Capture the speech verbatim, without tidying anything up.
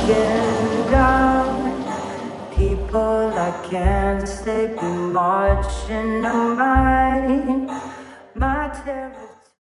breaking down. People I can't sleep, marching on my, my terror.